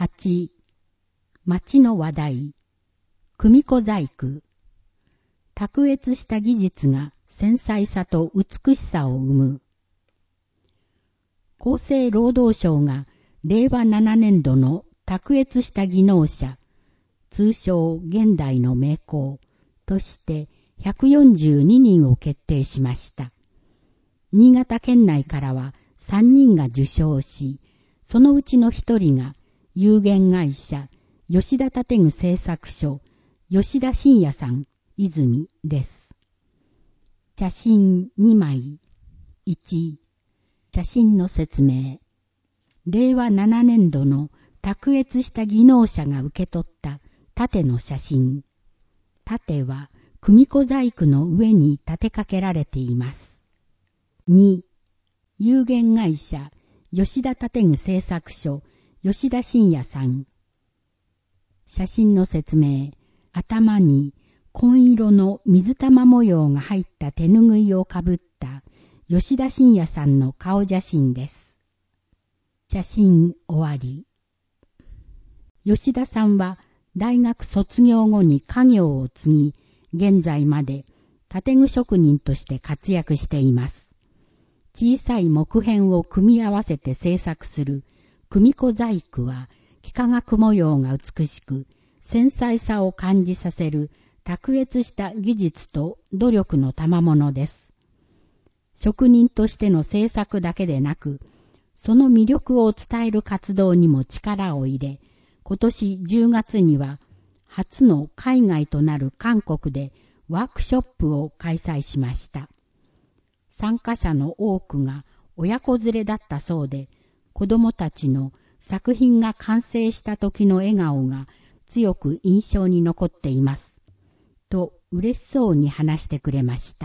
8、町の話題、組子細工。卓越した技術が繊細さと美しさを生む。厚生労働省が令和7年度の卓越した技能者、通称現代の名工として142人を決定しました。新潟県内からは3人が受賞し、そのうちの1人が有限会社吉田建具製作所吉田信也さん泉です。写真2枚。1、写真の説明。令和7年度の卓越した技能者が受け取った盾の写真。盾は組子細工の上に立てかけられています。2、有限会社吉田建具製作所吉田信也さん。写真の説明。頭に紺色の水玉模様が入った手ぬぐいをかぶった吉田信也さんの顔写真です。写真終わり。吉田さんは大学卒業後に家業を継ぎ、現在まで建具職人として活躍しています。小さい木片を組み合わせて製作する組子細工は、幾何学模様が美しく、繊細さを感じさせる卓越した技術と努力の賜物です。職人としての製作だけでなく、その魅力を伝える活動にも力を入れ、今年10月には初の海外となる韓国でワークショップを開催しました。参加者の多くが親子連れだったそうで、子供たちの作品が完成した時の笑顔が強く印象に残っています。と嬉しそうに話してくれました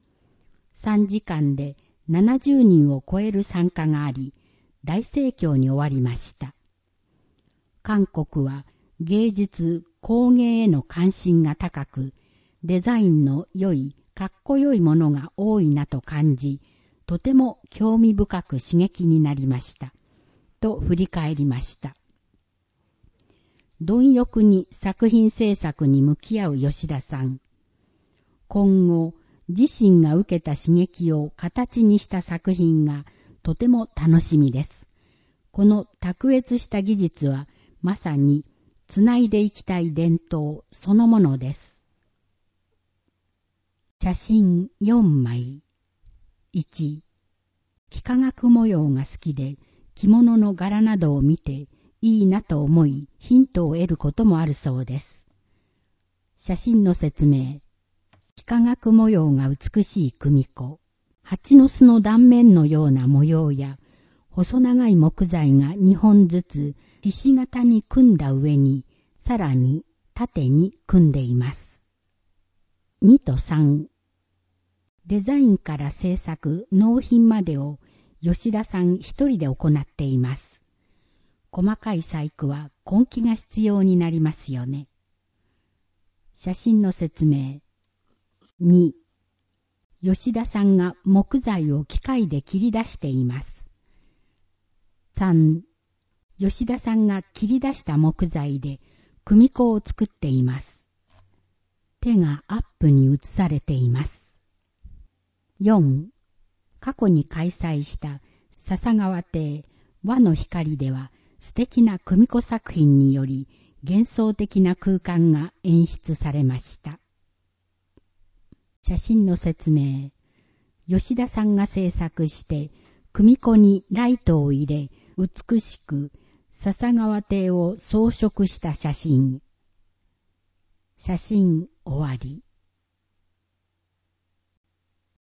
。3時間で70人を超える参加があり、大盛況に終わりました。韓国は芸術、工芸への関心が高く、デザインの良い、かっこよいものが多いなと感じ、とても興味深く刺激になりました。と振り返りました。貪欲に作品制作に向き合う吉田さん。今後、自身が受けた刺激を形にした作品がとても楽しみです。この卓越した技術はまさにつないでいきたい伝統そのものです。写真4枚。1、幾何学模様が好きで着物の柄などを見ていいなと思いヒントを得ることもあるそうです。写真の説明。幾何学模様が美しい組子。蜂の巣の断面のような模様や細長い木材が2本ずつひし形に組んだ上にさらに縦に組んでいます。2と3。デザインから制作、納品までを吉田さん一人で行っています。細かい細工は根気が必要になりますよね。写真の説明。2、吉田さんが木材を機械で切り出しています。3、吉田さんが切り出した木材で組子を作っています。手がアップに映されています。4、過去に開催した笹川邸和の光では素敵な組子作品により幻想的な空間が演出されました。写真の説明。吉田さんが制作して組子にライトを入れ美しく笹川邸を装飾した写真。写真終わり。